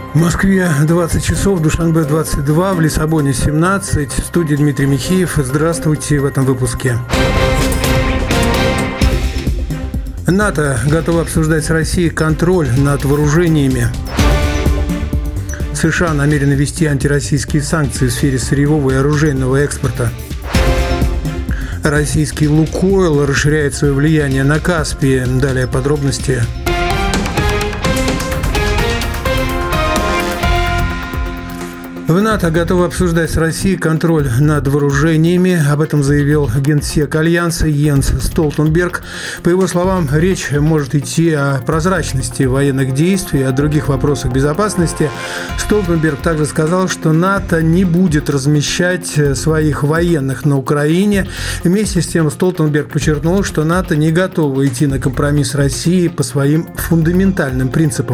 В Москве 20 часов, в Душанбе 22, в Лиссабоне 17. В студии Дмитрий Михеев. Здравствуйте в этом выпуске. НАТО готово обсуждать с Россией контроль над вооружениями. США намерены ввести антироссийские санкции в сфере сырьевого и оружейного экспорта. Российский «Лукойл» расширяет свое влияние на Каспии. Далее подробности. В НАТО готовы обсуждать с Россией контроль над вооружениями. Об этом заявил генсек Альянса Йенс Столтенберг. По его словам, речь может идти о прозрачности военных действий и о других вопросах безопасности. Столтенберг также сказал, что НАТО не будет размещать своих военных на Украине. Вместе с тем Столтенберг подчеркнул, что НАТО не готово идти на компромисс с Россией по своим фундаментальным принципам.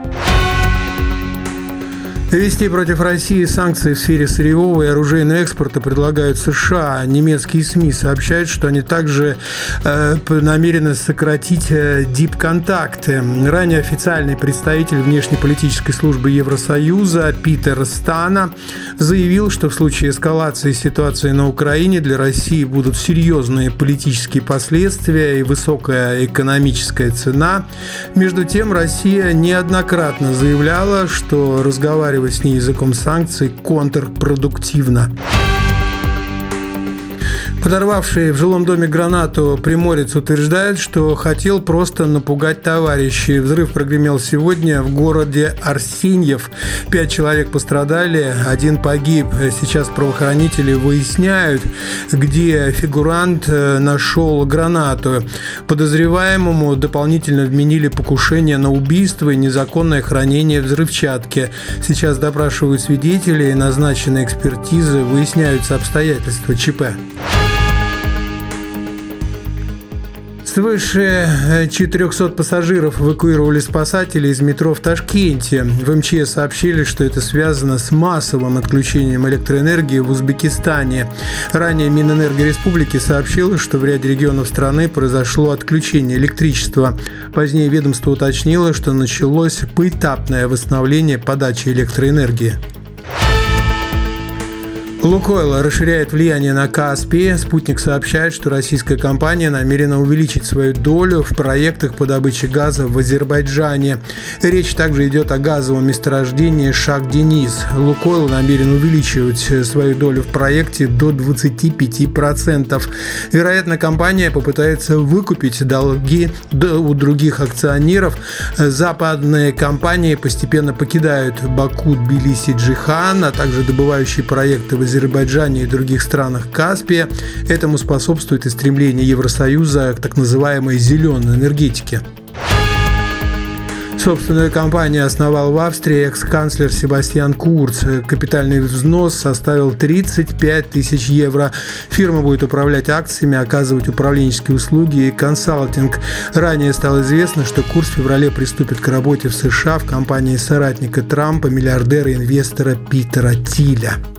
Ввести против России санкции в сфере сырьевого и оружейного экспорта предлагают США. Немецкие СМИ сообщают, что они также намерены сократить дипконтакты. Ранее официальный представитель внешнеполитической службы Евросоюза Питер Стана заявил, что в случае эскалации ситуации на Украине для России будут серьезные политические последствия и высокая экономическая цена. Между тем, Россия неоднократно заявляла, что разговаривать с ней языком санкций контрпродуктивно. Подорвавший в жилом доме гранату приморец утверждает, что хотел просто напугать товарищей. Взрыв прогремел сегодня в городе Арсеньев. 5 человек пострадали, 1 погиб. Сейчас правоохранители выясняют, где фигурант нашел гранату. Подозреваемому дополнительно вменили покушение на убийство и незаконное хранение взрывчатки. Сейчас допрашивают свидетелей, назначены экспертизы, выясняются обстоятельства ЧП. Свыше 400 пассажиров эвакуировали спасатели из метро в Ташкенте. В МЧС сообщили, что это связано с массовым отключением электроэнергии в Узбекистане. Ранее Минэнерго Республики сообщило, что в ряде регионов страны произошло отключение электричества. Позднее ведомство уточнило, что началось поэтапное восстановление подачи электроэнергии. «Лукойл» расширяет влияние на Каспии. «Спутник» сообщает, что российская компания намерена увеличить свою долю в проектах по добыче газа в Азербайджане. Речь также идет о газовом месторождении Шах-Дениз. «Лукойл» намерен увеличивать свою долю в проекте до 25%. Вероятно, компания попытается выкупить долги у других акционеров. Западные компании постепенно покидают Баку, Тбилиси, Джихан, а также добывающие проекты в Азербайджане и других странах Каспия. Этому способствует и стремление Евросоюза к так называемой зеленой энергетике. Собственную компанию основал в Австрии экс-канцлер Себастьян Курц. Капитальный взнос составил 35 тысяч евро. Фирма будет управлять акциями, оказывать управленческие услуги и консалтинг. Ранее стало известно, что Курц в феврале приступит к работе в США в компании соратника Трампа, миллиардера и инвестора Питера Тиля.